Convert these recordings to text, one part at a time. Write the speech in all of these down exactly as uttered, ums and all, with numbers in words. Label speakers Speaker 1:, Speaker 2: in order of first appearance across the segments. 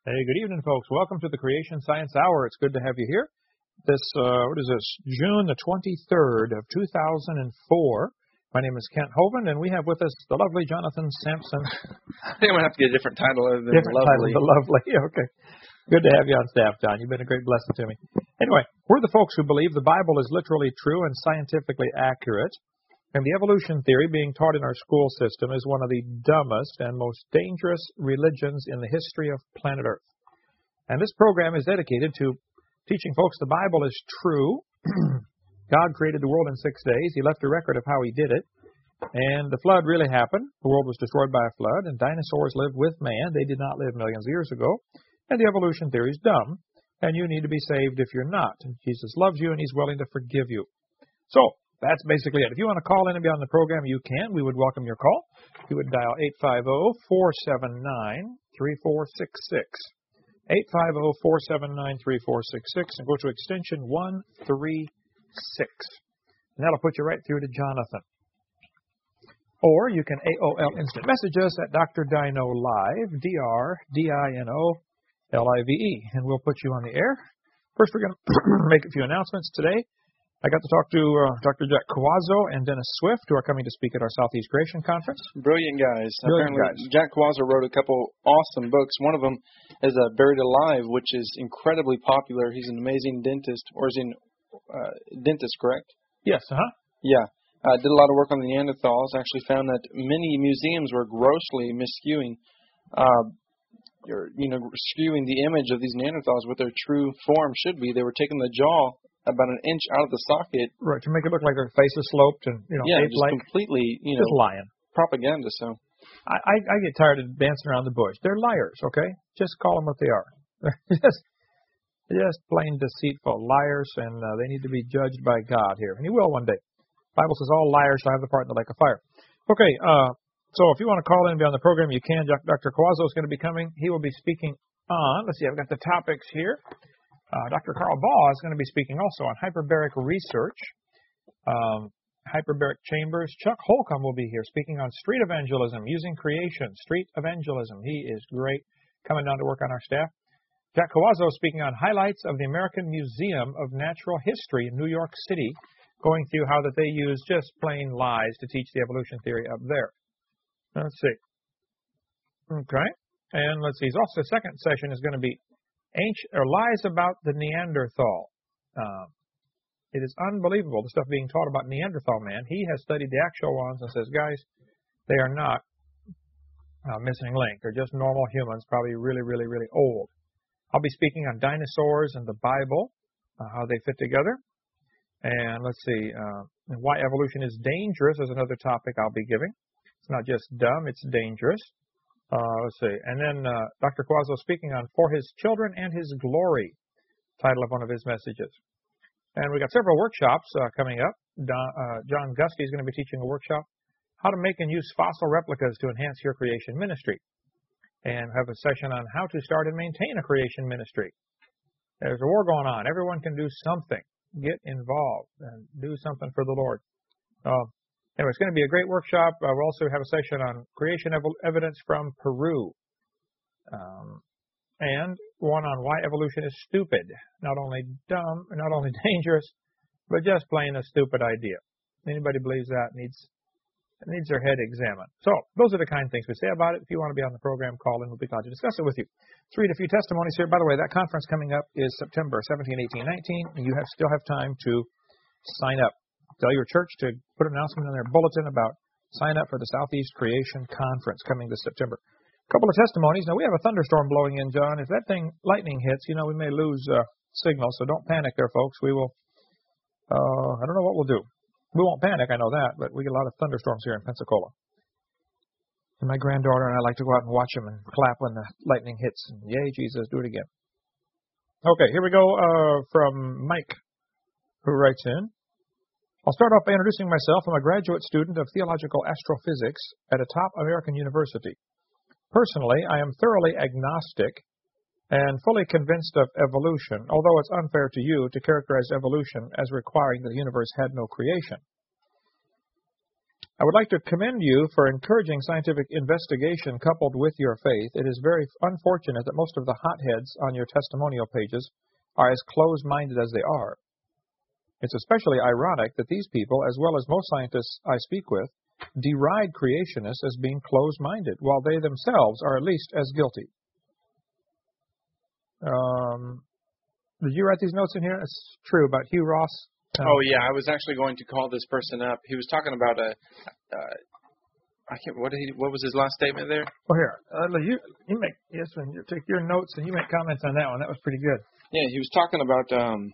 Speaker 1: Hey, good evening, folks. Welcome to the Creation Science Hour. It's good to have you here. This, uh, what is this, June the twenty-third of two thousand four. My name is Kent Hovind, and we have with us the lovely Jonathan Sampson.
Speaker 2: I think I'm going to have to get a different title other than
Speaker 1: different
Speaker 2: lovely.
Speaker 1: Title, the lovely. Okay. Good to have you on staff, John. You've been a great blessing to me. Anyway, we're the folks who believe the Bible is literally true and scientifically accurate. And the evolution theory being taught in our school system is one of the dumbest and most dangerous religions in the history of planet Earth. And this program is dedicated to teaching folks the Bible is true. God created the world in six days. He left a record of how he did it. And the flood really happened. The world was destroyed by a flood, and dinosaurs lived with man. They did not live millions of years ago. And the evolution theory is dumb, and you need to be saved if you're not. And Jesus loves you, and he's willing to forgive you. So, that's basically it. If you want to call in and be on the program, you can. We would welcome your call. You would dial eight five zero, four seven nine, three four six six. eight five zero, four seven nine, three four six six and go to extension one three six. And that'll put you right through to Jonathan. Or you can A O L instant message us at Doctor Dino Live, D R D I N O L I V E, and we'll put you on the air. First, we're going to make a few announcements today. I got to talk to uh, Doctor Jack Cawazzo and Dennis Swift, who are coming to speak at our Southeast Creation Conference.
Speaker 2: Brilliant guys.
Speaker 1: Brilliant
Speaker 2: Apparently,
Speaker 1: guys.
Speaker 2: Jack Cawazzo wrote a couple awesome books. One of them is uh, Buried Alive, which is incredibly popular. He's an amazing dentist, or is he uh, dentist, correct?
Speaker 1: Yes, uh-huh.
Speaker 2: Yeah. Uh, did a lot of work on the Neanderthals. Actually found that many museums were grossly miscuing, uh, or, you know, skewing the image of these Neanderthals, what their true form should be. They were taking the jaw about an inch out of the socket.
Speaker 1: Right, to make it look like their face is sloped and, you know,
Speaker 2: yeah, just
Speaker 1: ape-like.
Speaker 2: completely, you know,
Speaker 1: Just lying.
Speaker 2: propaganda. So
Speaker 1: I, I, I get tired of dancing around the bush. They're liars, okay? Just call them what they are. They're just, just plain deceitful liars, and uh, they need to be judged by God here. And he will one day. The Bible says all liars shall have the part in the lake of fire. Okay, uh, so if you want to call in and be on the program, you can. Doctor Cawazzo is going to be coming. He will be speaking on, let's see, I've got the topics here. Uh, Doctor Carl Baugh is going to be speaking also on hyperbaric research, um, hyperbaric chambers. Chuck Holcomb will be here speaking on street evangelism, using creation, street evangelism. He is great, coming down to work on our staff. Jack Cawazzo speaking on highlights of the American Museum of Natural History in New York City, going through how that they use just plain lies to teach the evolution theory up there. Let's see. Okay. And let's see. Also, the second session is going to be Ancient, or lies about the Neanderthal. Uh, it is unbelievable, the stuff being taught about Neanderthal man. He has studied the actual ones and says, guys, they are not uh, missing link. They're just normal humans, probably really, really, really old. I'll be speaking on dinosaurs and the Bible, uh, how they fit together. And let's see, uh, why evolution is dangerous is another topic I'll be giving. It's not just dumb, it's dangerous. Uh, let's see. And then uh, Doctor Cawazzo speaking on For His Children and His Glory, title of one of his messages. And we got several workshops uh, coming up. Don, uh, John Gusty is going to be teaching a workshop, how to make and use fossil replicas to enhance your creation ministry. And have a session on how to start and maintain a creation ministry. There's a war going on. Everyone can do something. Get involved and do something for the Lord. Uh, Anyway, it's going to be a great workshop. Uh, we'll also have a session on creation ev evidence from Peru. Um, and one on why evolution is stupid. Not only dumb, not only dangerous, but just plain a stupid idea. Anybody believes that needs needs their head examined. So, those are the kind of things we say about it. If you want to be on the program, call in. We'll be glad to discuss it with you. Let's read a few testimonies here. By the way, that conference coming up is September seventeenth, eighteenth, nineteenth. You have still have time to sign up. Tell your church to put an announcement in their bulletin about sign up for the Southeast Creation Conference coming this September. A couple of testimonies. Now, we have a thunderstorm blowing in, John. If that thing, lightning hits, you know, we may lose uh, signal, so don't panic there, folks. We will, uh, I don't know what we'll do. We won't panic, I know that, but we get a lot of thunderstorms here in Pensacola. And my granddaughter and I like to go out and watch them and clap when the lightning hits. And yay, Jesus, do it again. Okay, here we go uh, from Mike, who writes in. I'll start off by introducing myself. I'm a graduate student of theological astrophysics at a top American university. Personally, I am thoroughly agnostic and fully convinced of evolution, although it's unfair to you to characterize evolution as requiring that the universe had no creation. I would like to commend you for encouraging scientific investigation coupled with your faith. It is very unfortunate that most of the hotheads on your testimonial pages are as closed-minded as they are. It's especially ironic that these people, as well as most scientists I speak with, deride creationists as being closed-minded, while they themselves are at least as guilty. Um, did you write these notes in here? It's true about Hugh Ross. Um,
Speaker 2: oh yeah, I was actually going to call this person up. He was talking about a. Uh, I can't. What did he? What was his last statement there?
Speaker 1: Well, here, uh, you you make yes, when you take your notes and you make comments on that one. That was pretty good.
Speaker 2: Yeah, he was talking about. Um,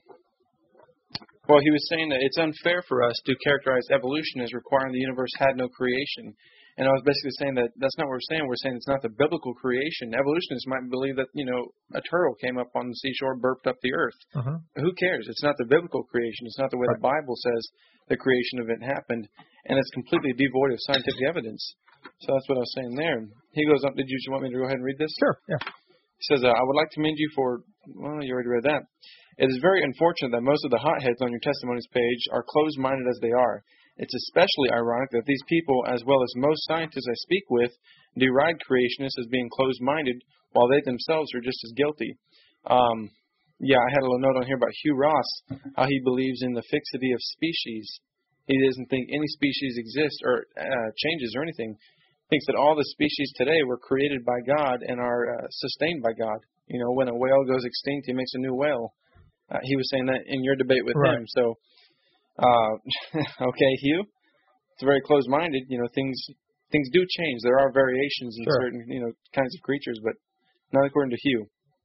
Speaker 2: well, he was saying that it's unfair for us to characterize evolution as requiring the universe had no creation. And I was basically saying that that's not what we're saying. We're saying it's not the biblical creation. Evolutionists might believe that, you know, a turtle came up on the seashore, burped up the earth.
Speaker 1: Uh-huh.
Speaker 2: Who cares? It's not the biblical creation. It's not the way
Speaker 1: Right.
Speaker 2: the Bible says the creation event happened. And it's completely devoid of scientific evidence. So that's what I was saying there. He goes up. Did you want me to go ahead and read this?
Speaker 1: Sure, yeah.
Speaker 2: He says, uh, I would like to commend you for, well, you already read that. It is very unfortunate that most of the hotheads on your testimonies page are closed-minded as they are. It's especially ironic that these people, as well as most scientists I speak with, deride creationists as being closed-minded, while they themselves are just as guilty. Um, yeah, I had a little note on here about Hugh Ross, how he believes in the fixity of species. He doesn't think any species exist or uh, changes or anything. He thinks that all the species today were created by God and are uh, sustained by God. You know, when a whale goes extinct, he makes a new whale. Uh, he was saying that in your debate with
Speaker 1: Right.
Speaker 2: him. So, uh, okay, Hugh, it's very closed-minded. You know, things things do change. There are variations in
Speaker 1: Sure.
Speaker 2: certain, you know, kinds of creatures, but not according to Hugh.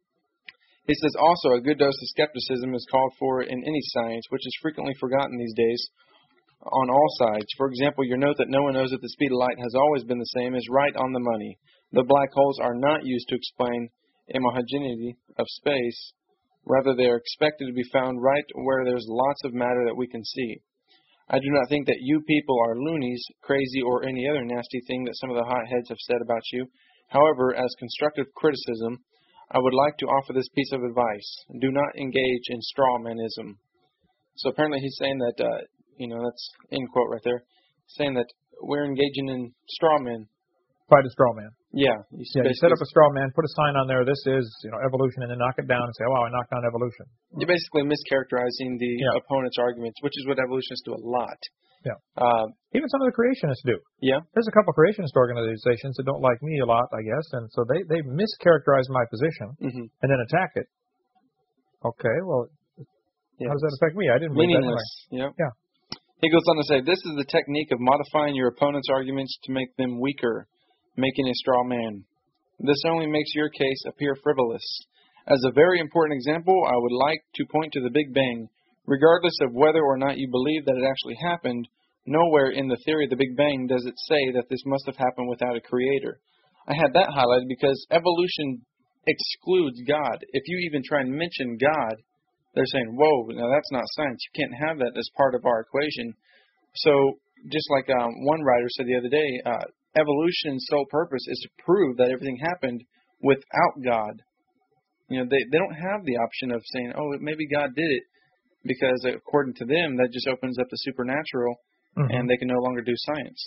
Speaker 2: He says also a good dose of skepticism is called for in any science, which is frequently forgotten these days on all sides. For example, your note that no one knows that the speed of light has always been the same is right on the money. The black holes are not used to explain homogeneity of space. Rather, they are expected to be found right where there's lots of matter that we can see. I do not think that you people are loonies, crazy, or any other nasty thing that some of the hotheads have said about you. However, as constructive criticism, I would like to offer this piece of advice. Do not engage in strawmanism. So apparently he's saying that, uh, you know, that's end quote right there, saying that we're engaging in strawmen.
Speaker 1: Quite a straw man.
Speaker 2: Yeah.
Speaker 1: Yeah, you set up a straw man, put a sign on there, this is, you know, evolution, and then knock it down and say, wow, I knocked down evolution.
Speaker 2: You're basically mischaracterizing the
Speaker 1: Yeah.
Speaker 2: opponent's arguments, which is what evolutionists do a lot.
Speaker 1: Yeah.
Speaker 2: Uh,
Speaker 1: Even some of the creationists do.
Speaker 2: yeah.
Speaker 1: There's a couple of creationist organizations that don't like me a lot, I guess, and so they, they mischaracterize my position
Speaker 2: Mm-hmm.
Speaker 1: and then attack it. Okay, well,
Speaker 2: Yeah.
Speaker 1: how does that affect me? I didn't believe that anyway.
Speaker 2: Meaningless. Yep.
Speaker 1: Yeah.
Speaker 2: He goes on to say, this is the technique of modifying your opponent's arguments to make them weaker, making a straw man. This only makes your case appear frivolous. As a very important example, I would like to point to the Big Bang. Regardless of whether or not you believe that it actually happened, nowhere in the theory of the Big Bang does it say that this must have happened without a creator. I had that highlighted because evolution excludes God. If you even try and mention God, they're saying, whoa, now that's not science. You can't have that as part of our equation. So just like um, one writer said the other day, uh, evolution's sole purpose is to prove that everything happened without God. You know, they, they don't have the option of saying, oh, maybe God did it, because according to them, that just opens up the supernatural,
Speaker 1: Mm-hmm.
Speaker 2: and they can no longer do science.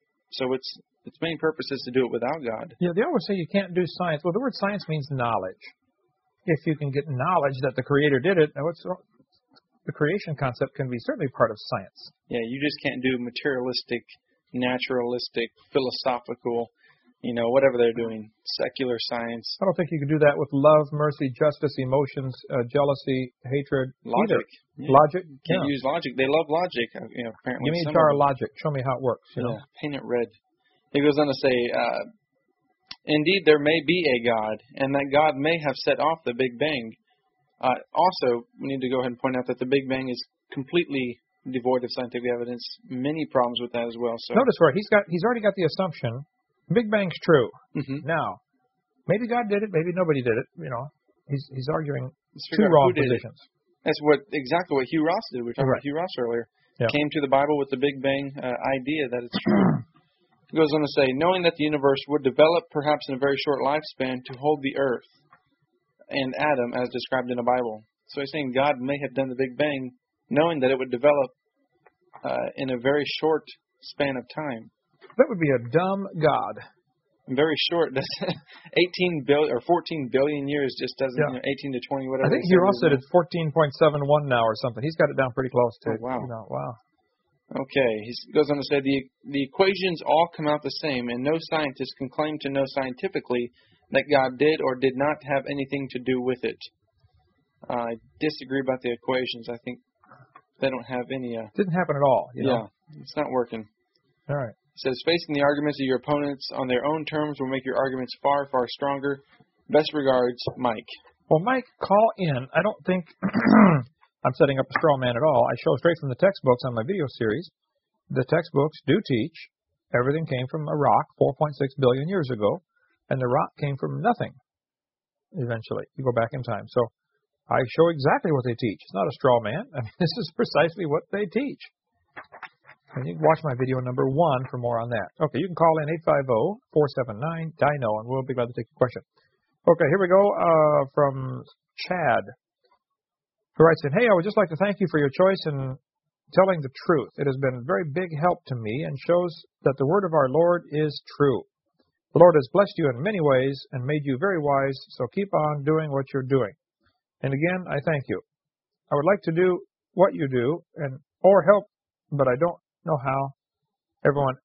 Speaker 2: So its its main purpose is to do it without God.
Speaker 1: Yeah, they always say you can't do science. Well, the word science means knowledge. If you can get knowledge that the Creator did it, now what's the creation concept can be certainly part of science.
Speaker 2: Yeah, you just can't do materialistic, naturalistic, philosophical, you know, whatever they're doing, secular science.
Speaker 1: I don't think you can do that with love, mercy, justice, emotions, uh, jealousy, hatred,
Speaker 2: Logic.
Speaker 1: either.
Speaker 2: Yeah.
Speaker 1: Logic.
Speaker 2: Can't
Speaker 1: yeah.
Speaker 2: use logic. They love logic. uh, You know, apparently.
Speaker 1: Give me a
Speaker 2: some
Speaker 1: jar
Speaker 2: of
Speaker 1: of logic. Show me how it works. You
Speaker 2: yeah,
Speaker 1: know.
Speaker 2: paint it red. He goes on to say, uh, indeed, there may be a God, and that God may have set off the Big Bang. Uh, also, we need to go ahead and point out that the Big Bang is completely devoid of scientific evidence. Many problems with that as well. So
Speaker 1: Notice where he's got he's already got the assumption Big Bang's true.
Speaker 2: mm-hmm.
Speaker 1: Now, maybe God did it, maybe nobody did it. You know, he's he's arguing
Speaker 2: Let's
Speaker 1: two
Speaker 2: figure out
Speaker 1: wrong
Speaker 2: who did it.
Speaker 1: positions.
Speaker 2: That's what exactly what Hugh Ross did. We were talking
Speaker 1: Right.
Speaker 2: about Hugh Ross earlier.
Speaker 1: Yeah.
Speaker 2: Came to the Bible with the Big Bang uh, idea that it's true. He goes on to say, knowing that the universe would develop perhaps in a very short lifespan to hold the earth and Adam as described in the Bible. So he's saying God may have done the Big Bang knowing that it would develop uh, in a very short span of time.
Speaker 1: That would be a dumb God.
Speaker 2: Very short. That's eighteen billion or fourteen billion years just doesn't,
Speaker 1: Yeah.
Speaker 2: you know, eighteen to twenty, whatever.
Speaker 1: I think
Speaker 2: they
Speaker 1: he
Speaker 2: said
Speaker 1: also
Speaker 2: it
Speaker 1: said
Speaker 2: is
Speaker 1: it's fourteen point seven one now or something. He's got it down pretty close to,
Speaker 2: Oh, wow.
Speaker 1: you know, wow.
Speaker 2: now. Okay. He goes on to say the the equations all come out the same, and no scientist can claim to know scientifically that God did or did not have anything to do with it. Uh, I disagree about the equations. I think they don't have any. Uh,
Speaker 1: Didn't happen at all, you know.
Speaker 2: yeah, it's not working.
Speaker 1: All right.
Speaker 2: It says, facing the arguments of your opponents on their own terms will make your arguments far, far stronger. Best regards, Mike.
Speaker 1: Well, Mike, call in. I don't think I'm setting up a straw man at all. I show straight from the textbooks on my video series. The textbooks do teach everything came from a rock four point six billion years ago, and the rock came from nothing eventually. You go back in time. So I show exactly what they teach. It's not a straw man. I mean, this is precisely what they teach. And you can watch my video number one for more on that. Okay, you can call in eight five zero, four seven nine, D I N O, and we'll be glad to take your question. Okay, here we go uh, from Chad, who writes in, hey, I would just like to thank you for your choice in telling the truth. It has been a very big help to me and shows that the word of our Lord is true. The Lord has blessed you in many ways and made you very wise, so keep on doing what you're doing. And again, I thank you. I would like to do what you do and or help, but I don't know how. Everyone,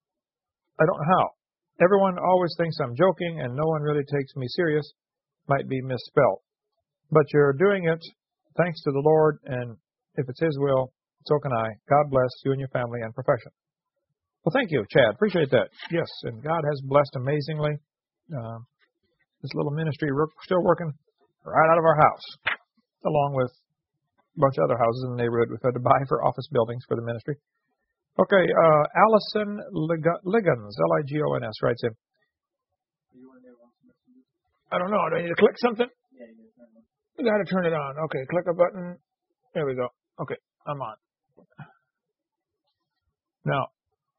Speaker 1: I don't know how. Everyone always thinks I'm joking and no one really takes me serious. Might be misspelled. But you're doing it thanks to the Lord, and if it's His will, so can I. God bless you and your family and profession. Well, thank you, Chad. Appreciate that. Yes, and God has blessed amazingly. Uh, this little ministry we're still working right out of our house, along with a bunch of other houses in the neighborhood we've had to buy for office buildings for the ministry. Okay, uh, Allison Liggins, L I G O N S, writes in. I don't know. Do I need to click something? Yeah, you need to turn it on. You got to turn it on. Okay, click a button. There we go. Okay, I'm on. Now,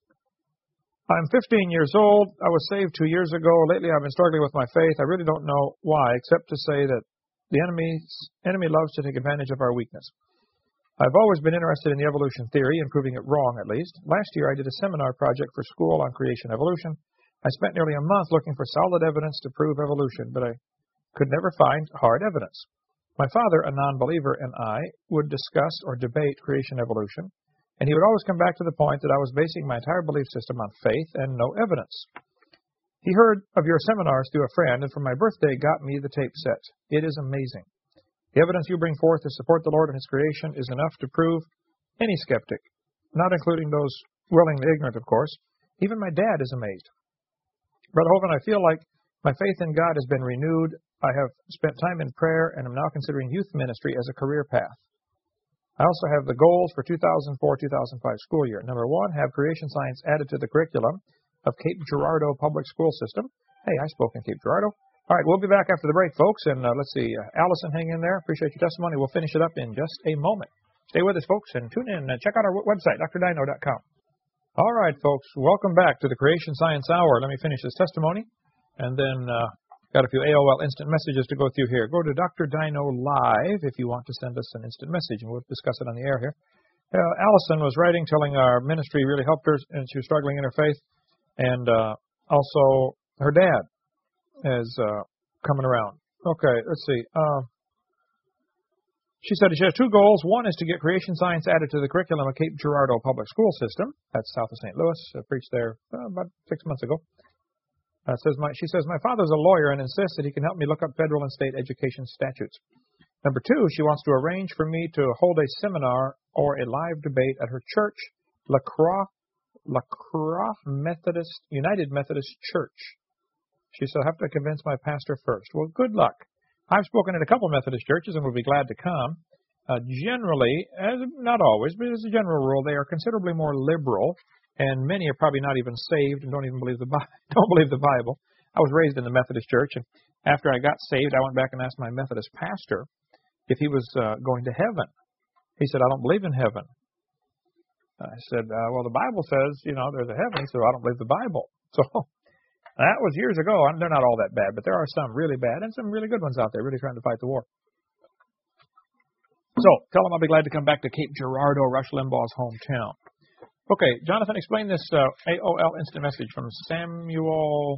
Speaker 1: I'm fifteen years old. I was saved two years ago. Lately, I've been struggling with my faith. I really don't know why, except to say that the enemy's, enemy loves to take advantage of our weakness. I've always been interested in the evolution theory and proving it wrong, at least. Last year, I did a seminar project for school on creation evolution. I spent nearly a month looking for solid evidence to prove evolution, but I could never find hard evidence. My father, a non-believer, and I would discuss or debate creation evolution, and he would always come back to the point that I was basing my entire belief system on faith and no evidence. He heard of your seminars through a friend, and for my birthday got me the tape set. It is amazing. The evidence you bring forth to support the Lord and His creation is enough to prove any skeptic, not including those willingly ignorant, of course. Even my dad is amazed. Brother Hovind, I feel like my faith in God has been renewed. I have spent time in prayer and am now considering youth ministry as a career path. I also have the goals for two thousand four two thousand five school year. Number one, have creation science added to the curriculum of Cape Girardeau Public School System. Hey, I spoke in Cape Girardeau. All right, we'll be back after the break, folks, and uh, let's see. Uh, Allison, hang in there. Appreciate your testimony. We'll finish it up in just a moment. Stay with us, folks, and tune in and check out our w- website, D R dino dot com. All right, folks, welcome back to the Creation Science Hour. Let me finish this testimony, and then uh, got a few A O L instant messages to go through here. Go to Doctor Dino Live if you want to send us an instant message, and we'll discuss it on the air here. Uh, Allison was writing, telling our ministry really helped her, and she was struggling in her faith, and uh, also her dad is uh, coming around. Okay, let's see. Uh, she said she has two goals. One is to get creation science added to the curriculum of Cape Girardeau Public School System. That's south of Saint Louis. I preached there uh, about six months ago. Uh, says my, she says, my father's a lawyer and insists that he can help me look up federal and state education statutes. Number two, she wants to arrange for me to hold a seminar or a live debate at her church, La Croix, La Croix Methodist, United Methodist Church. She said, I have to convince my pastor first. Well, good luck. I've spoken at a couple Methodist churches and will be glad to come. Uh, generally, as not always, but as a general rule, they are considerably more liberal, and many are probably not even saved and don't even believe the Bible. Don't believe the Bible. I was raised in the Methodist church, and after I got saved, I went back and asked my Methodist pastor if he was uh, going to heaven. He said, I don't believe in heaven. I said, uh, well, the Bible says, you know, there's a heaven. He said, well, I don't believe the Bible. So that was years ago. I mean, they're not all that bad, but there are some really bad and some really good ones out there really trying to fight the war. So tell them I'll be glad to come back to Cape Girardeau, Rush Limbaugh's hometown. Okay, Jonathan, explain this uh, A O L instant message from Samuel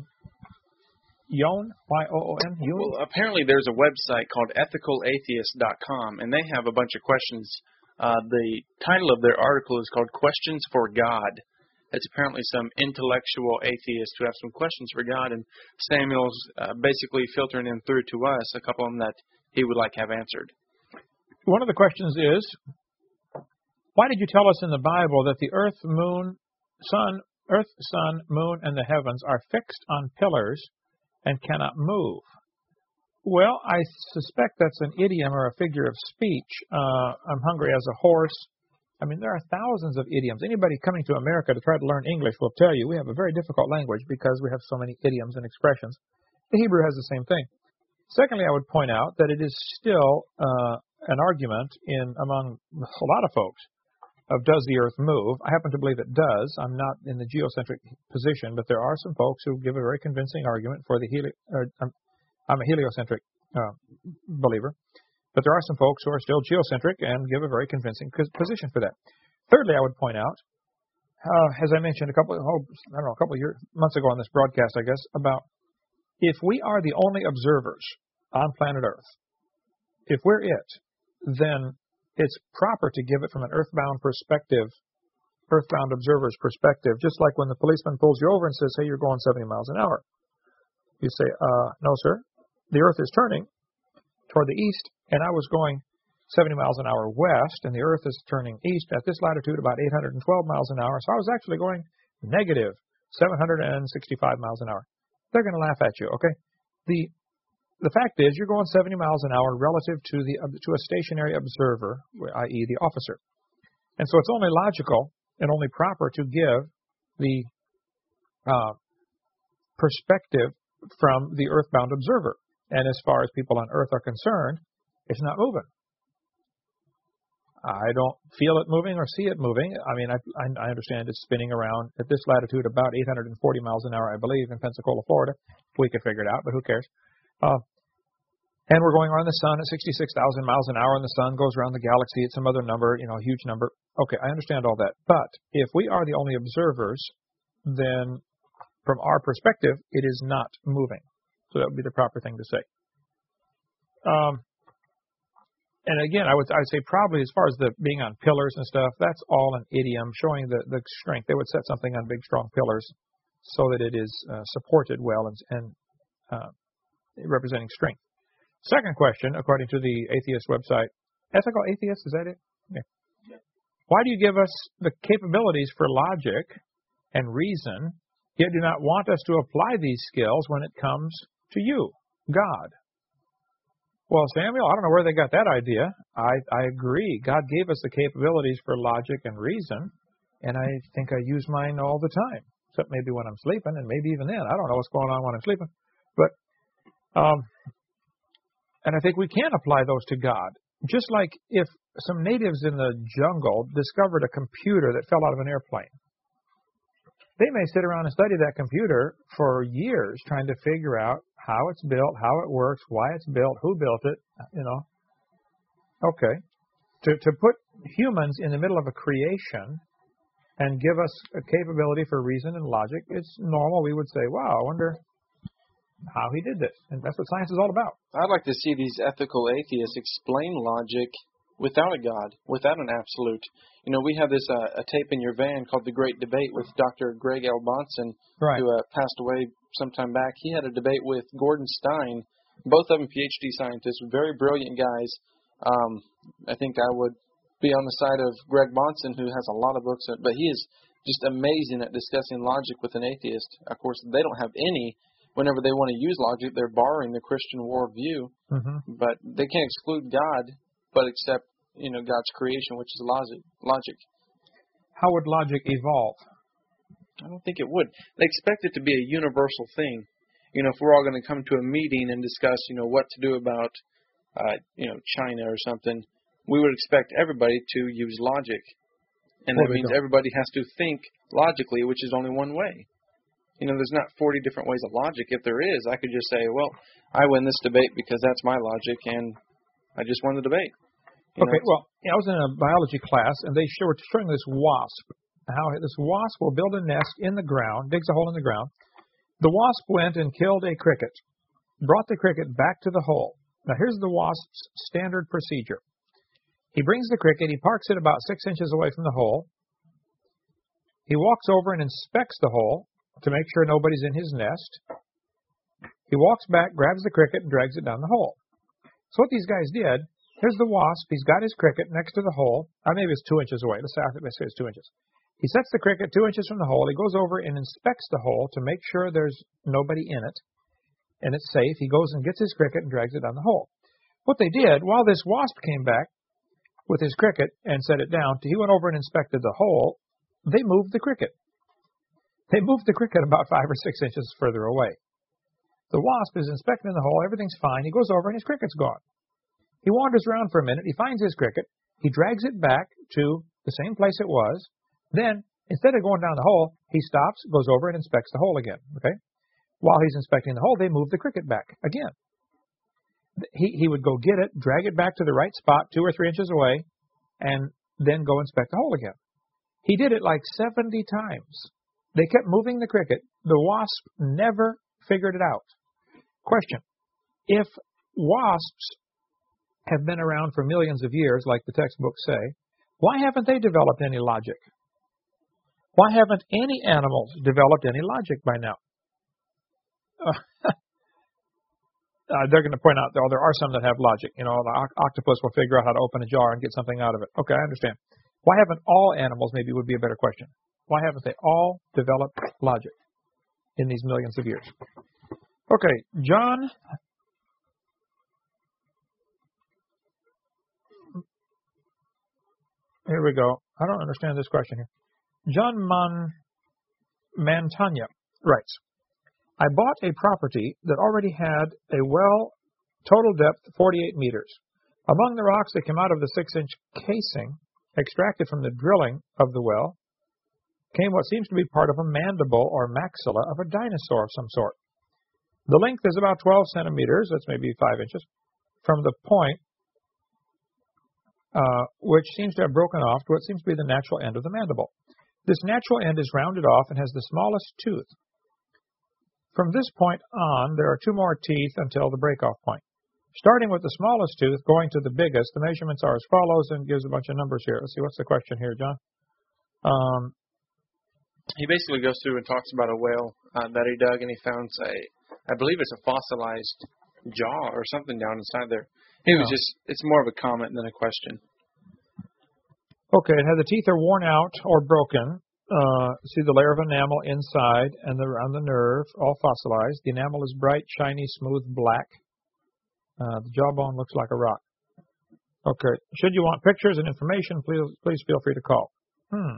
Speaker 1: Yon, Y O O N, Yon?
Speaker 2: Well, apparently there's a website called ethical atheist dot com, and they have a bunch of questions. Uh, the title of their article is called Questions for God. It's apparently some intellectual atheists who have some questions for God, and Samuel's uh, basically filtering them through to us, a couple of them that he would like to have answered.
Speaker 1: One of the questions is, why did you tell us in the Bible that the earth, moon, sun, earth, sun, moon, and the heavens are fixed on pillars and cannot move? Well, I suspect that's an idiom or a figure of speech. Uh, I'm hungry as a horse. I mean, there are thousands of idioms. Anybody coming to America to try to learn English will tell you we have a very difficult language because we have so many idioms and expressions. The Hebrew has the same thing. Secondly, I would point out that it is still uh, an argument in among a lot of folks of does the earth move. I happen to believe it does. I'm not in the geocentric position, but there are some folks who give a very convincing argument for the heli- uh, I'm, I'm a heliocentric uh, believer. But there are some folks who are still geocentric and give a very convincing position for that. Thirdly, I would point out, uh, as I mentioned a couple, oh, I don't know, a couple of years, months ago on this broadcast, I guess, about if we are the only observers on planet Earth, if we're it, then it's proper to give it from an earthbound perspective, earthbound observer's perspective, just like when the policeman pulls you over and says, hey, you're going seventy miles an hour. You say, uh, no, sir, the Earth is turning toward the east, and I was going seventy miles an hour west, and the Earth is turning east at this latitude about eight hundred twelve miles an hour, so I was actually going negative seven hundred sixty-five miles an hour. They're going to laugh at you, okay? The the fact is you're going seventy miles an hour relative to the to a stationary observer, that is the officer. And so it's only logical and only proper to give the uh, perspective from the earthbound observer. And as far as people on Earth are concerned, it's not moving. I don't feel it moving or see it moving. I mean, I, I understand it's spinning around at this latitude about eight hundred forty miles an hour, I believe, in Pensacola, Florida. We could figure it out, but who cares? Uh, and we're going around the sun at sixty-six thousand miles an hour, and the sun goes around the galaxy at some other number, you know, a huge number. Okay, I understand all that. But if we are the only observers, then from our perspective, it is not moving. So that would be the proper thing to say. Um, and again, I would I'd say probably as far as the being on pillars and stuff, that's all an idiom showing the, the strength. They would set something on big, strong pillars so that it is uh, supported well and, and uh, representing strength. Second question, according to the atheist website, ethical atheist, is that it? Yeah. Yeah. Why do you give us the capabilities for logic and reason, yet do not want us to apply these skills when it comes to you, God? Well, Samuel, I don't know where they got that idea. I, I agree. God gave us the capabilities for logic and reason, and I think I use mine all the time, except maybe when I'm sleeping, and maybe even then. I don't know what's going on when I'm sleeping. But, um, and I think we can apply those to God. Just like if some natives in the jungle discovered a computer that fell out of an airplane. They may sit around and study that computer for years trying to figure out how it's built, how it works, why it's built, who built it, you know. Okay. To to put humans in the middle of a creation and give us a capability for reason and logic, it's normal. We would say, wow, I wonder how he did this. And that's what science is all about.
Speaker 2: I'd like to see these ethical atheists explain logic without a God, without an absolute. You know, we have this uh, a tape in your van called The Great Debate with Doctor Greg L. Bahnsen,
Speaker 1: right,
Speaker 2: who uh, passed away some time back. He had a debate with Gordon Stein, both of them P H D scientists, very brilliant guys. Um, I think I would be on the side of Greg Bahnsen, who has a lot of books, but he is just amazing at discussing logic with an atheist. Of course, they don't have any. Whenever they want to use logic, they're borrowing the Christian worldview, mm-hmm. but they can't exclude God, but accept, you know, God's creation, which is logic. Logic.
Speaker 1: How would logic evolve?
Speaker 2: I don't think it would. They expect it to be a universal thing. You know, if we're all going to come to a meeting and discuss, you know, what to do about, uh, you know, China or something, we would expect everybody to use logic, and well, that means don't. everybody has to think logically, which is only one way. You know, there's not forty different ways of logic. If there is, I could just say, well, I win this debate because that's my logic, and I just won the debate. You
Speaker 1: okay,
Speaker 2: know?
Speaker 1: well, I was in a biology class, and they were showing this wasp. how this wasp will build a nest in the ground, digs a hole in the ground. The wasp went and killed a cricket, brought the cricket back to the hole. Now, here's the wasp's standard procedure. He brings the cricket, he parks it about six inches away from the hole. He walks over and inspects the hole to make sure nobody's in his nest. He walks back, grabs the cricket, and drags it down the hole. So what these guys did, here's the wasp. He's got his cricket next to the hole. Or maybe it's two inches away. Let's say, let's say it's two inches. He sets the cricket two inches from the hole. He goes over and inspects the hole to make sure there's nobody in it and it's safe. He goes and gets his cricket and drags it down the hole. What they did, while this wasp came back with his cricket and set it down, he went over and inspected the hole. They moved the cricket. They moved the cricket about five or six inches further away. The wasp is inspecting the hole. Everything's fine. He goes over and his cricket's gone. He wanders around for a minute. He finds his cricket. He drags it back to the same place it was. Then, instead of going down the hole, he stops, goes over and inspects the hole again. Okay? While he's inspecting the hole, they move the cricket back again. He, he would go get it, drag it back to the right spot, two or three inches away, and then go inspect the hole again. He did it like seventy times. They kept moving the cricket. The wasp never figured it out. Question. If wasps have been around for millions of years, like the textbooks say, why haven't they developed any logic? Why haven't any animals developed any logic by now? Uh, uh, they're going to point out, oh, there are some that have logic. You know, the octopus will figure out how to open a jar and get something out of it. Okay, I understand. Why haven't all animals, maybe would be a better question. Why haven't they all developed logic in these millions of years? Okay, John. Here we go. I don't understand this question here. John Man, Mantanya writes, I bought a property that already had a well, total depth forty-eight meters. Among the rocks that came out of the six-inch casing, extracted from the drilling of the well, came what seems to be part of a mandible or maxilla of a dinosaur of some sort. The length is about twelve centimeters, that's maybe five inches, from the point, uh, which seems to have broken off to what seems to be the natural end of the mandible. This natural end is rounded off and has the smallest tooth. From this point on, there are two more teeth until the break-off point. Starting with the smallest tooth, going to the biggest, the measurements are as follows, and gives a bunch of numbers here. Let's see, what's the question here, John? Um,
Speaker 2: he basically goes through and talks about a whale uh, that he dug, and he found a, I believe it's a fossilized jaw or something down inside there. It was just, it's more of a comment than a question.
Speaker 1: Okay, it had the teeth are worn out or broken. Uh, see the layer of enamel inside and the, around the nerve, all fossilized. The enamel is bright, shiny, smooth, black. Uh, the jawbone looks like a rock. Okay, should you want pictures and information, please, please feel free to call. Hmm.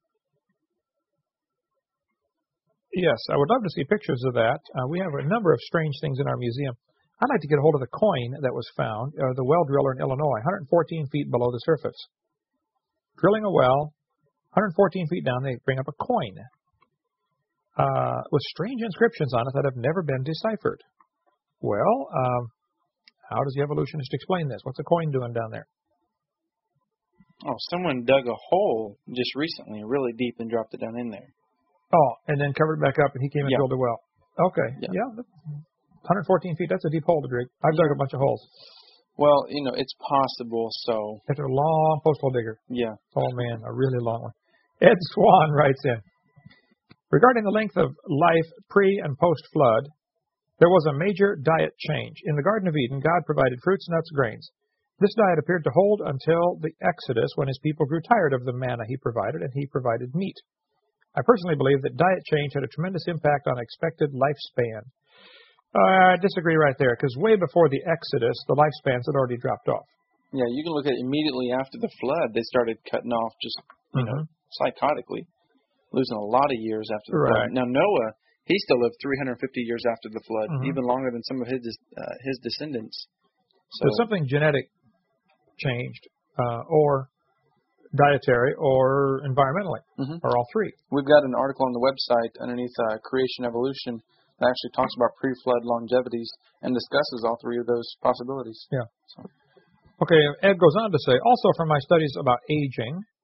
Speaker 1: Yes, I would love to see pictures of that. Uh, we have a number of strange things in our museum. I'd like to get a hold of the coin that was found, uh, the well driller in Illinois, one hundred fourteen feet below the surface. Drilling a well, one hundred fourteen feet down, they bring up a coin uh, with strange inscriptions on it that have never been deciphered. Well, um, how does the evolutionist explain this? What's a coin doing down there?
Speaker 2: Oh, someone dug a hole just recently, really deep, and dropped it down in there.
Speaker 1: Oh, and then covered it back up, and he came and
Speaker 2: yeah.
Speaker 1: drilled a well. Okay, yeah. yeah. one hundred fourteen feet, that's a deep hole to dig. I've dug a bunch of holes.
Speaker 2: Well, you know, it's possible, so...
Speaker 1: It's a long postal digger.
Speaker 2: Yeah.
Speaker 1: Oh, man, a really long one. Ed Swan writes in, regarding the length of life pre- and post-flood, there was a major diet change. In the Garden of Eden, God provided fruits, nuts, grains. This diet appeared to hold until the Exodus, when his people grew tired of the manna he provided, and he provided meat. I personally believe that diet change had a tremendous impact on expected lifespan. Uh, I disagree right there, because way before the Exodus, the lifespans had already dropped off.
Speaker 2: Yeah, you can look at it immediately after the flood. They started cutting off just, you mm-hmm. know, psychotically, losing a lot of years after the
Speaker 1: right.
Speaker 2: flood. Now, Noah, he still lived three hundred fifty years after the flood,
Speaker 1: mm-hmm.
Speaker 2: even longer than some of his uh, his descendants.
Speaker 1: So, so something genetic changed, uh, or dietary, or environmentally,
Speaker 2: mm-hmm.
Speaker 1: or all three.
Speaker 2: We've got an article on the website underneath uh, Creation Evolution that actually talks about pre-flood longevities and discusses all three of those possibilities.
Speaker 1: Yeah. So. Okay, Ed goes on to say, also from my studies about aging,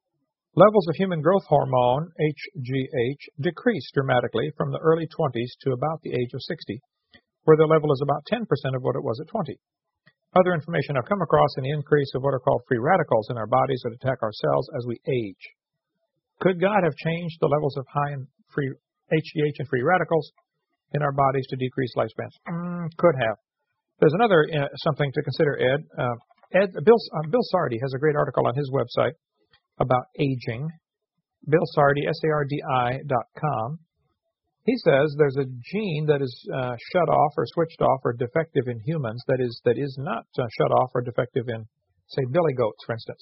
Speaker 1: Levels of human growth hormone, H G H, decrease dramatically from the early twenties to about the age of sixty, where the level is about ten percent of what it was at twenty. Other information I've come across in the increase of what are called free radicals in our bodies that attack our cells as we age. Could God have changed the levels of high and free H G H and free radicals in our bodies to decrease lifespans? Mm, could have. There's another uh, something to consider, Ed. Uh, Ed Bill, uh, Bill Sardi has a great article on his website about aging. Bill Sardi, S A R D I dot com. He says there's a gene that is uh, shut off or switched off or defective in humans that is that is not uh, shut off or defective in, say, billy goats, for instance.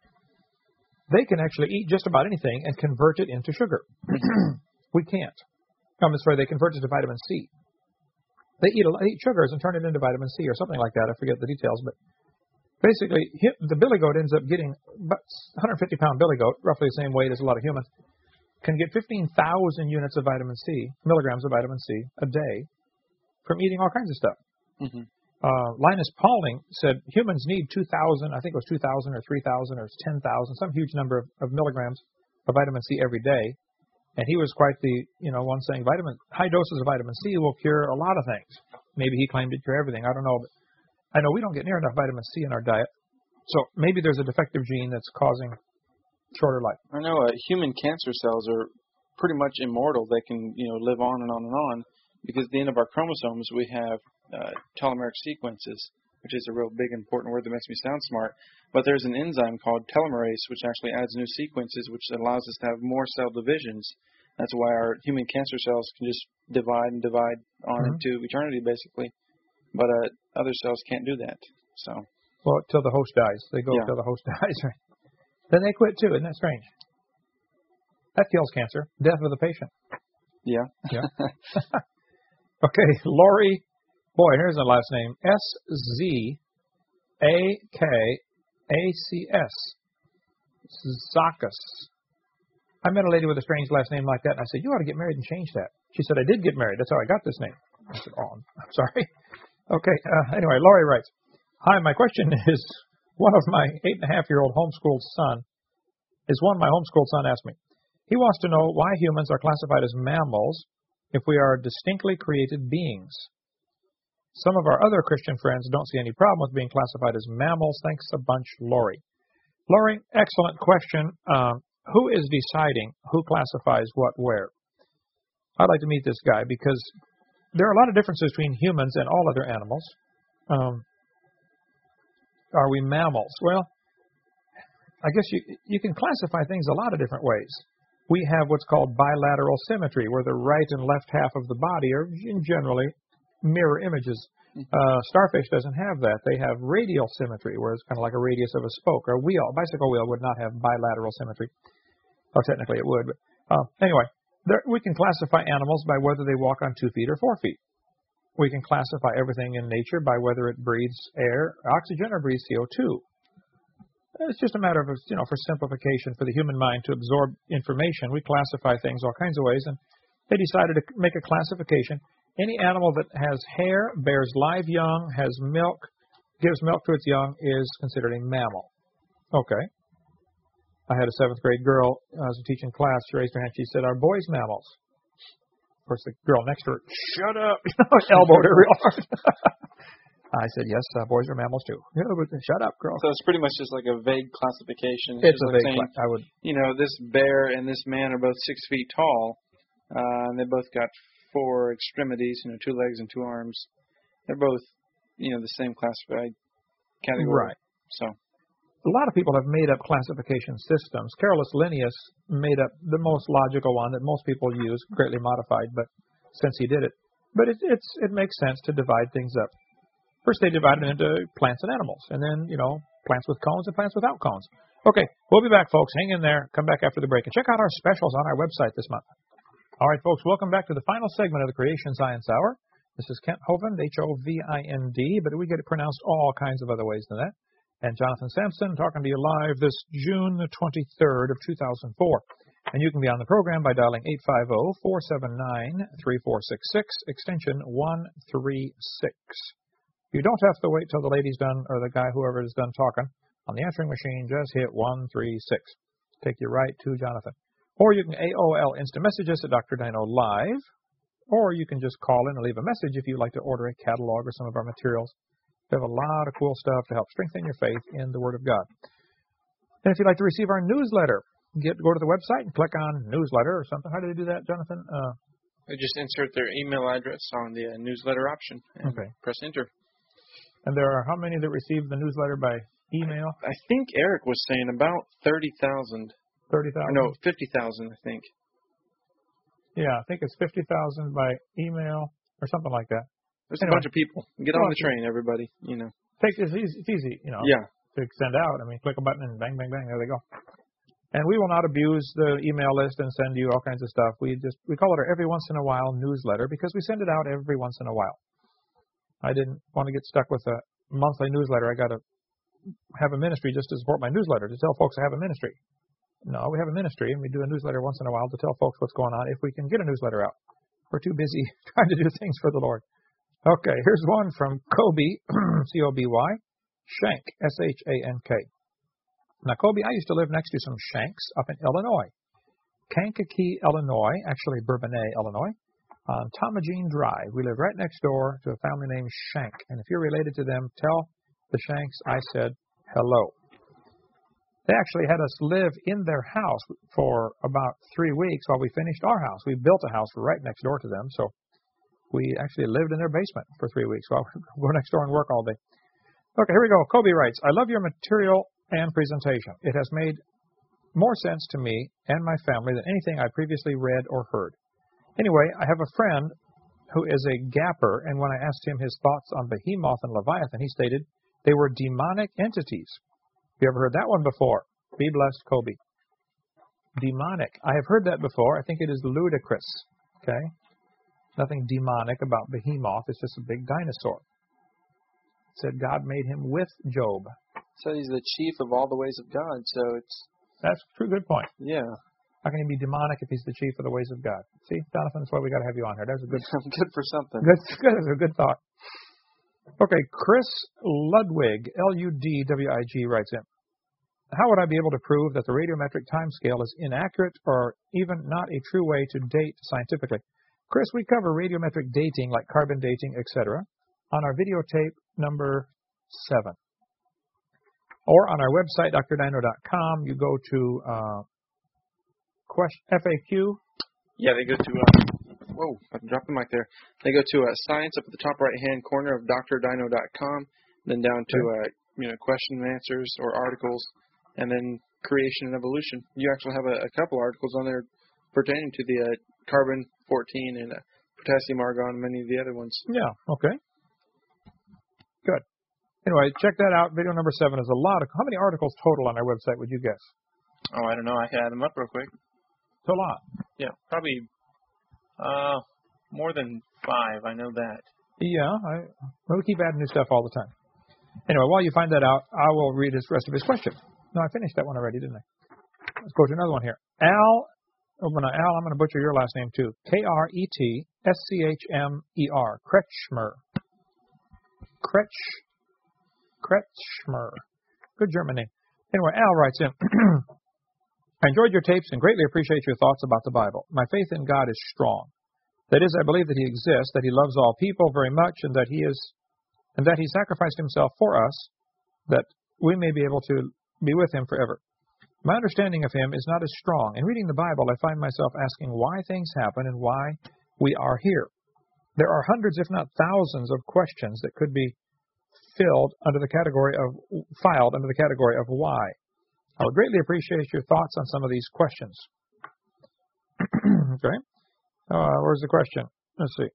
Speaker 1: They can actually eat just about anything and convert it into sugar. We can't. I'm sorry, they convert it to vitamin C. They eat, a, they eat sugars and turn it into vitamin C or something like that. I forget the details, but basically the billy goat ends up getting about one hundred fifty pound billy goat, roughly the same weight as a lot of humans, can get fifteen thousand units of vitamin C, milligrams of vitamin C a day from eating all kinds of stuff. Mm-hmm. Uh, Linus Pauling said humans need two thousand, I think it was two thousand or three thousand or ten thousand, some huge number of, of milligrams of vitamin C every day. And he was quite the, you know, one saying vitamin, high doses of vitamin C will cure a lot of things. Maybe he claimed it cure everything. I don't know. But I know we don't get near enough vitamin C in our diet. So maybe there's a defective gene that's causing shorter life.
Speaker 2: I know uh, human cancer cells are pretty much immortal. They can, you know, live on and on and on because at the end of our chromosomes we have uh, telomeric sequences, which is a real big important word that makes me sound smart. But there's an enzyme called telomerase which actually adds new sequences, which allows us to have more cell divisions. That's why our human cancer cells can just divide and divide on mm-hmm. into eternity, basically. But uh, other cells can't do that. So.
Speaker 1: Well, till the host dies. They go
Speaker 2: yeah.
Speaker 1: till the host dies. Right? Then they quit too. Isn't that strange? That kills cancer. Death of the patient.
Speaker 2: Yeah.
Speaker 1: Yeah. Okay, Lori. Boy, here's the last name. S Z A K A C S. Zakas. I met a lady with a strange last name like that, and I said, you ought to get married and change that. She said, I did get married. That's how I got this name. I said, oh, I'm sorry. Okay, uh, anyway, Lori writes, hi, my question is, one of my eight-and-a-half-year-old homeschooled son, is one my homeschooled son asked me. He wants to know why humans are classified as mammals if we are distinctly created beings. Some of our other Christian friends don't see any problem with being classified as mammals. Thanks a bunch, Lori. Lori, excellent question. Um, who is deciding who classifies what where? I'd like to meet this guy because there are a lot of differences between humans and all other animals. Um, are we mammals? Well, I guess you you can classify things a lot of different ways. We have what's called bilateral symmetry, where the right and left half of the body are generally mirror images. Uh, starfish doesn't have that. They have radial symmetry, where it's kind of like a radius of a spoke. Or a wheel, a bicycle wheel would not have bilateral symmetry. Well, technically it would. But uh, anyway, there, we can classify animals by whether they walk on two feet or four feet. We can classify everything in nature by whether it breathes air, oxygen, or breathes C O two. It's just a matter of, you know, for simplification for the human mind to absorb information. We classify things all kinds of ways, and they decided to make a classification. Any animal that has hair, bears live young, has milk, gives milk to its young, is considered a mammal. Okay. I had a seventh grade girl, I was teaching class, she raised her hand, she said, are boys mammals? Of course, the girl next to her, shut up, elbowed her real hard. I said, yes, uh, boys are mammals too. Yeah, but shut up, girl.
Speaker 2: So it's pretty much just like a vague classification. It's,
Speaker 1: it's
Speaker 2: just
Speaker 1: a
Speaker 2: like
Speaker 1: vague
Speaker 2: saying,
Speaker 1: class. I would,
Speaker 2: you know, this bear and this man are both six feet tall, uh, and they both got four extremities, you know, two legs and two arms. They're both, you know, the same classified category.
Speaker 1: Right.
Speaker 2: So
Speaker 1: a lot of people have made up classification systems. Carolus Linnaeus made up the most logical one that most people use, greatly modified, but since he did it. But it, it's, it makes sense to divide things up. First, they divided it into plants and animals, and then, you know, plants with cones and plants without cones. Okay, we'll be back, folks. Hang in there. Come back after the break. And check out our specials on our website this month. All right, folks, welcome back to the final segment of the Creation Science Hour. This is Kent Hovind, H O V I N D, but we get it pronounced all kinds of other ways than that. And Jonathan Sampson talking to you live this June the twenty-third of two thousand four. And you can be on the program by dialing eight five zero, four seven nine, three four six six, extension one three six. You don't have to wait till the lady's done, or the guy, whoever is done talking. On the answering machine, just hit one three six. Take you right to Jonathan. Or you can A O L instant message us at Doctor Dino Live. Or you can just call in and leave a message if you'd like to order a catalog or some of our materials. We have a lot of cool stuff to help strengthen your faith in the Word of God. And if you'd like to receive our newsletter, get go to the website and click on newsletter or something. How do they do that, Jonathan? Uh,
Speaker 2: they just insert their email address on the uh, newsletter option and
Speaker 1: okay.
Speaker 2: press enter.
Speaker 1: And there are how many that receive the newsletter by email?
Speaker 2: I think Eric was saying about thirty thousand.
Speaker 1: thirty thousand?
Speaker 2: No, fifty thousand, I think.
Speaker 1: Yeah, I think it's fifty thousand by email or something like that.
Speaker 2: There's
Speaker 1: anyway,
Speaker 2: a bunch of people. Get on the train, everybody. You know.
Speaker 1: Take this easy. It's easy, you know.
Speaker 2: Yeah.
Speaker 1: To send out. I mean, click a button and bang, bang, bang. There they go. And we will not abuse the email list and send you all kinds of stuff. We just we call it our every once in a while newsletter because we send it out every once in a while. I didn't want to get stuck with a monthly newsletter. I got to have a ministry just to support my newsletter to tell folks I have a ministry. No, we have a ministry and we do a newsletter once in a while to tell folks what's going on if we can get a newsletter out. We're too busy trying to do things for the Lord. Okay, here's one from Kobe, C O B Y, Shank, S H A N K. Now, Kobe, I used to live next to some Shanks up in Illinois. Kankakee, Illinois, actually Bourbonnais, Illinois, on Tomagene Drive. We live right next door to a family named Shank. And if you're related to them, tell the Shanks I said hello. They actually had us live in their house for about three weeks while we finished our house. We built a house right next door to them, so we actually lived in their basement for three weeks while we go next door and work all day. Okay, here we go. Kobe writes, I love your material and presentation. It has made more sense to me and my family than anything I previously read or heard. Anyway, I have a friend who is a gapper, and when I asked him his thoughts on Behemoth and Leviathan, he stated they were demonic entities. Have you ever heard that one before? Be blessed, Kobe. Demonic. I have heard that before. I think it is ludicrous. Okay? Nothing demonic about Behemoth. It's just a big dinosaur. It said God made him with Job.
Speaker 2: So he's the chief of all the ways of God. So it's
Speaker 1: that's a true good point.
Speaker 2: Yeah.
Speaker 1: How can he be demonic if he's the chief of the ways of God? See, Jonathan, that's why we got to have you on here. That's a good.
Speaker 2: good for something.
Speaker 1: Good, good. That's a good thought. Okay, Chris Ludwig, L U D W I G, writes in. How would I be able to prove that the radiometric time scale is inaccurate or even not a true way to date scientifically? Chris, we cover radiometric dating like carbon dating, et cetera on our videotape number seven. Or on our website, D R dino dot com, you go to uh, question, F A Q.
Speaker 2: Yeah, they go to, uh, whoa, I dropped the mic there. They go to uh, science up at the top right-hand corner of D R dino dot com, then down to uh, you know question and answers or articles, and then creation and evolution. You actually have a, a couple articles on there pertaining to the uh, carbon fourteen and uh, potassium argon and many of the other ones.
Speaker 1: Yeah, okay. Good. Anyway, check that out. Video number seven is a lot of... How many articles total on our website would you guess?
Speaker 2: Oh, I don't know. I can add them up real quick.
Speaker 1: It's a lot.
Speaker 2: Yeah, probably uh, more than five. I know that.
Speaker 1: Yeah, I, well, we keep adding new stuff all the time. Anyway, while you find that out, I will read the rest of his question. No, I finished that one already, didn't I? Let's go to another one here. Al, oh, no, Al, I'm going to butcher your last name too. K R E T S C H M E R, Kretschmer. Kretsch, Kretschmer. Good German name. Anyway, Al writes in, I enjoyed your tapes and greatly appreciate your thoughts about the Bible. My faith in God is strong. That is, I believe that He exists, that He loves all people very much, and that He is, and that He sacrificed Himself for us, that we may be able to be with Him forever. My understanding of Him is not as strong. In reading the Bible, I find myself asking why things happen and why we are here. There are hundreds, if not thousands, of questions that could be filled under the category of filed under the category of why. I would greatly appreciate your thoughts on some of these questions. Okay. Uh, where's the question? Let's see.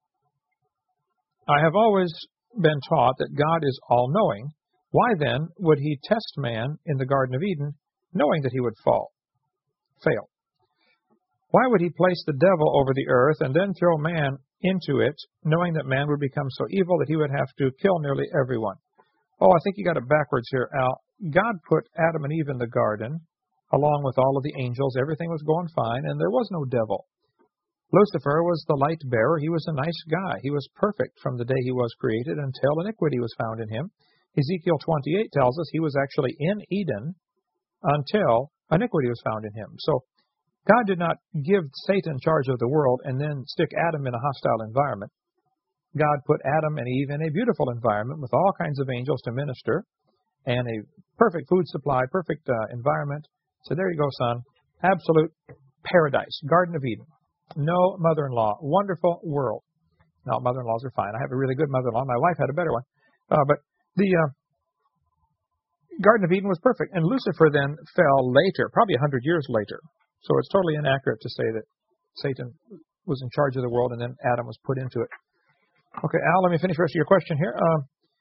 Speaker 1: I have always been taught that God is all-knowing. Why then would He test man in the Garden of Eden, knowing that he would fall, fail? Why would He place the devil over the earth and then throw man into it, knowing that man would become so evil that he would have to kill nearly everyone? Oh, I think you got it backwards here, Al. God put Adam and Eve in the garden, along with all of the angels. Everything was going fine, and there was no devil. Lucifer was the light bearer. He was a nice guy. He was perfect from the day he was created until iniquity was found in him. Ezekiel twenty-eight tells us he was actually in Eden until iniquity was found in him. So God did not give Satan charge of the world and then stick Adam in a hostile environment. God put Adam and Eve in a beautiful environment with all kinds of angels to minister and a perfect food supply, perfect uh, environment. So there you go, son. Absolute paradise, Garden of Eden. No mother-in-law. Wonderful world. No, mother-in-laws are fine. I have a really good mother-in-law. My wife had a better one. Uh, but the uh, Garden of Eden was perfect. And Lucifer then fell later, probably a hundred years later. So it's totally inaccurate to say that Satan was in charge of the world and then Adam was put into it. Okay, Al, let me finish the rest of your question here. Uh,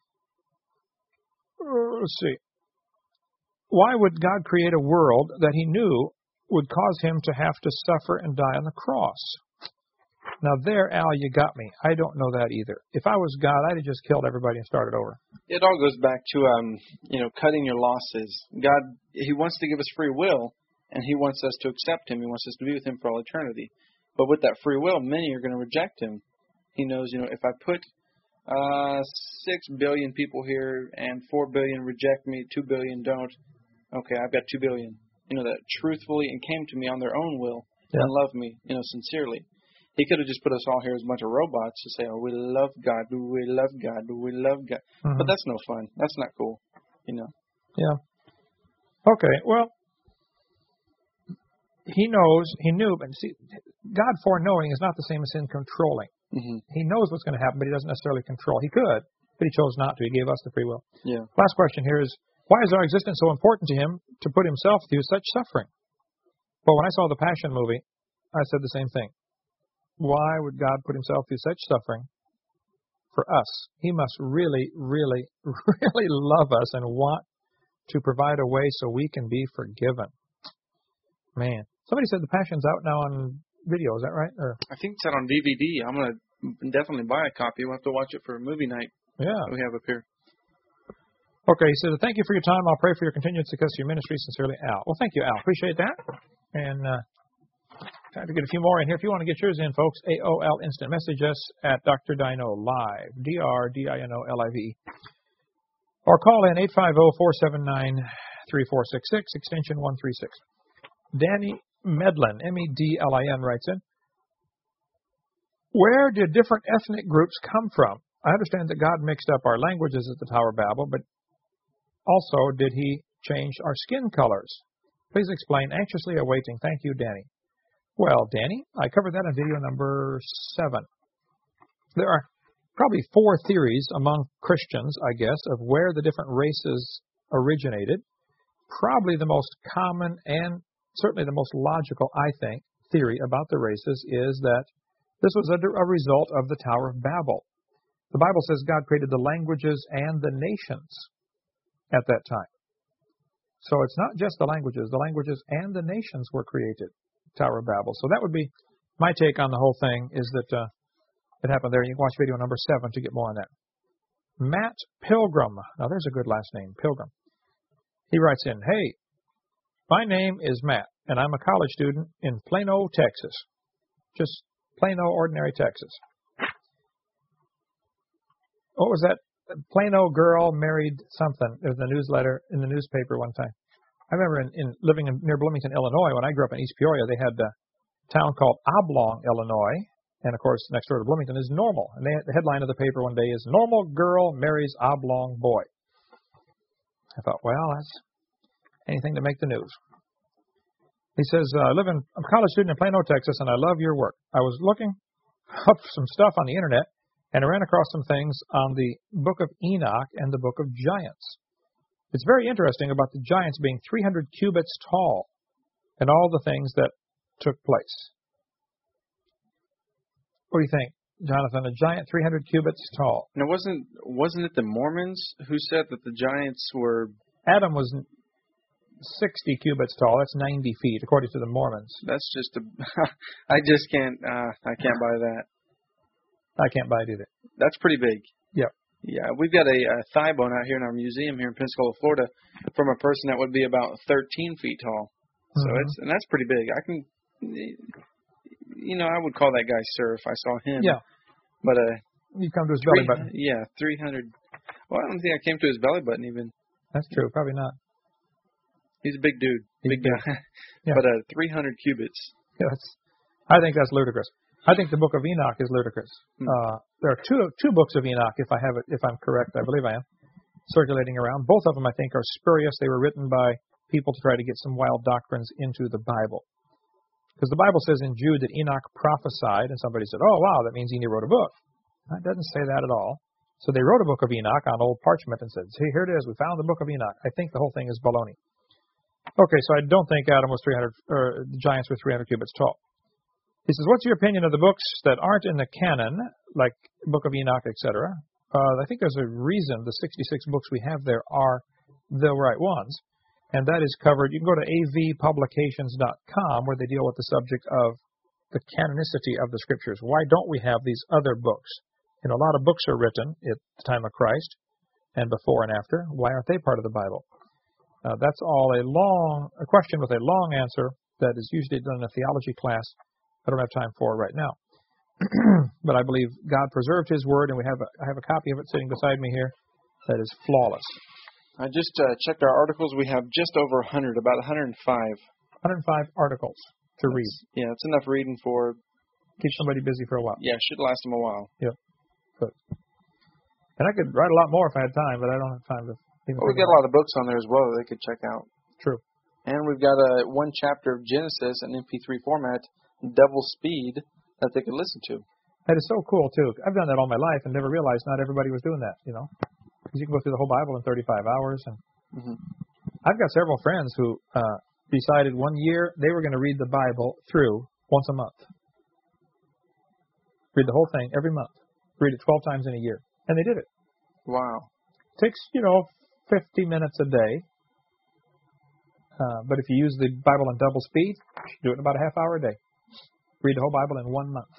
Speaker 1: let's see. Why would God create a world that he knew would cause him to have to suffer and die on the cross? Now there, Al, you got me. I don't know that either. If I was God, I'd have just killed everybody and started over.
Speaker 2: It all goes back to, um, you know, cutting your losses. God, he wants to give us free will, and he wants us to accept him. He wants us to be with him for all eternity. But with that free will, many are going to reject him. He knows, you know, if I put uh, six billion people here and four billion reject me, two billion don't, okay, I've got two billion. You know, that truthfully and came to me on their own will yeah. and love me, you know, sincerely. He could have just put us all here as a bunch of robots to say, oh, we love God, we love God, we love God. Mm-hmm. But that's no fun. That's not cool, you know.
Speaker 1: Yeah. Okay, well, he knows, he knew, but see, God foreknowing is not the same as him controlling. Mm-hmm. He knows what's going to happen, but he doesn't necessarily control. He could, but he chose not to. He gave us the free will.
Speaker 2: Yeah.
Speaker 1: Last question here is, why is our existence so important to him to put himself through such suffering? Well, when I saw the Passion movie, I said the same thing. Why would God put himself through such suffering for us? He must really, really, really love us and want to provide a way so we can be forgiven. Man. Somebody said the Passion's out now on video. Is that right? Or
Speaker 2: I think it's out on D V D. I'm going to definitely buy a copy. We'll have to watch it for a movie night.
Speaker 1: Yeah.
Speaker 2: We have up here.
Speaker 1: Okay, he says, thank you for your time. I'll pray for your continued success of your ministry. Sincerely, Al. Well, thank you, Al. Appreciate that. And uh, time to get a few more in here. If you want to get yours in, folks, A O L Instant. Message us at Doctor Dino Live, D R D I N O L I V E. Or call in eight five zero, four seven nine, three four six six, extension one three six. Danny Medlin, M E D L I N, writes in, where did different ethnic groups come from? I understand that God mixed up our languages at the Tower of Babel, but also did he change our skin colors? Please explain. Anxiously awaiting. Thank you, Danny. Well, Danny, I covered that in video number seven. There are probably four theories among Christians, I guess, of where the different races originated. Probably the most common and certainly the most logical, I think, theory about the races is that this was a, a result of the Tower of Babel. The Bible says God created the languages and the nations at that time. So it's not just the languages. The languages and the nations were created, Tower of Babel. So that would be my take on the whole thing, is that uh, it happened there. You can watch video number seven to get more on that. Matt Pilgrim. Now, there's a good last name, Pilgrim. He writes in, hey, my name is Matt, and I'm a college student in Plano, Texas. Just Plano, ordinary Texas. What was that? Plano girl married something. There was a newsletter in the newspaper one time. I remember in, in living in, near Bloomington, Illinois, when I grew up in East Peoria, they had a town called Oblong, Illinois. And, of course, next door to Bloomington is Normal. And they, the headline of the paper one day is, Normal girl marries Oblong boy. I thought, well, that's anything to make the news. He says, uh, I live in, I'm a college student in Plano, Texas, and I love your work. I was looking up some stuff on the Internet, and I ran across some things on the book of Enoch and the book of Giants. It's very interesting about the giants being three hundred cubits tall and all the things that took place. What do you think, Jonathan? A giant three hundred cubits tall.
Speaker 2: Now, wasn't wasn't it the Mormons who said that the giants were...
Speaker 1: Adam was sixty cubits tall. That's ninety feet, according to the Mormons.
Speaker 2: That's just a... I just can't... Uh, I can't buy that.
Speaker 1: I can't buy it either.
Speaker 2: That's pretty big.
Speaker 1: Yep.
Speaker 2: Yeah, we've got a, a thigh bone out here in our museum here in Pensacola, Florida, from a person that would be about thirteen feet tall. So mm-hmm. it's and that's pretty big. I can, you know, I would call that guy sir if I saw him.
Speaker 1: Yeah.
Speaker 2: But uh,
Speaker 1: you come to his
Speaker 2: three,
Speaker 1: belly button.
Speaker 2: Yeah, three hundred. Well, I don't think I came to his belly button even.
Speaker 1: That's true. Probably not.
Speaker 2: He's a big dude,
Speaker 1: He's
Speaker 2: big
Speaker 1: big.
Speaker 2: guy.
Speaker 1: Yeah.
Speaker 2: But uh, three hundred cubits.
Speaker 1: Yeah, that's, I think that's ludicrous. I think the book of Enoch is ludicrous.
Speaker 2: Hmm.
Speaker 1: Uh, there are two two books of Enoch, if I have it, if I'm correct, I believe I am, circulating around. Both of them, I think, are spurious. They were written by people to try to get some wild doctrines into the Bible. Because the Bible says in Jude that Enoch prophesied, and somebody said, "Oh, wow, that means he wrote a book." It doesn't say that at all. So they wrote a book of Enoch on old parchment and said, "See, here it is. We found the book of Enoch." I think the whole thing is baloney. Okay, so I don't think Adam was three hundred, or the giants were three hundred cubits tall. He says, "What's your opinion of the books that aren't in the canon, like Book of Enoch, et cetera" Uh, I think there's a reason the sixty-six books we have there are the right ones, and that is covered. You can go to a v publications dot com where they deal with the subject of the canonicity of the Scriptures. Why don't we have these other books? You know, a lot of books are written at the time of Christ and before and after. Why aren't they part of the Bible? Uh, that's all a long, a question with a long answer that is usually done in a theology class. I don't have time for it right now. But I believe God preserved His Word, and we have a, I have a copy of it sitting beside me here that is flawless.
Speaker 2: I just uh, checked our articles. We have just over one hundred, about one hundred five.
Speaker 1: one hundred five articles to
Speaker 2: That's,
Speaker 1: read.
Speaker 2: Yeah, it's enough reading for...
Speaker 1: Keep somebody busy for a while.
Speaker 2: Yeah, should last them a while.
Speaker 1: Yeah, good. And I could write a lot more if I had time, but I don't have time to even
Speaker 2: Well, we've
Speaker 1: think
Speaker 2: got a lot of books on there as well that they could check out.
Speaker 1: True.
Speaker 2: And we've got a one chapter of Genesis in M P three format, double speed, that they could listen to.
Speaker 1: That is so cool, too. I've done that all my life and never realized not everybody was doing that, you know. Because you can go through the whole Bible in thirty-five hours. And
Speaker 2: Mm-hmm.
Speaker 1: I've got several friends who uh, decided one year they were going to read the Bible through once a month. Read the whole thing every month. Read it twelve times in a year. And they did it.
Speaker 2: Wow.
Speaker 1: Takes, you know, fifty minutes a day. Uh, but if you use the Bible in double speed, do it in about a half hour a day. Read the whole Bible in one month.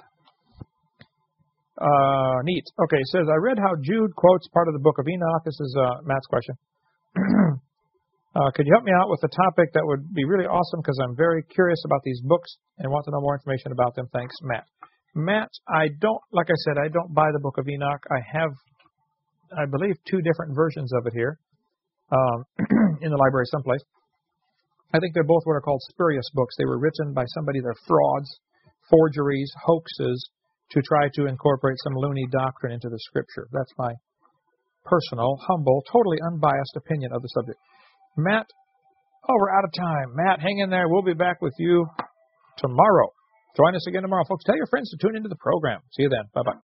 Speaker 1: Uh, neat. Okay, it says, I read how Jude quotes part of the book of Enoch. This is uh, Matt's question. uh, could you help me out with a topic that would be really awesome because I'm very curious about these books and want to know more information about them. Thanks, Matt. Matt, I don't, like I said, I don't buy the book of Enoch. I have, I believe, two different versions of it here um, in the library someplace. I think they're both what are called spurious books. They were written by somebody, they're frauds, forgeries, hoaxes, to try to incorporate some loony doctrine into the Scripture. That's my personal, humble, totally unbiased opinion of the subject. Matt, oh, we're out of time. Matt, hang in there. We'll be back with you tomorrow. Join us again tomorrow. Folks, tell your friends to tune into the program. See you then. Bye-bye.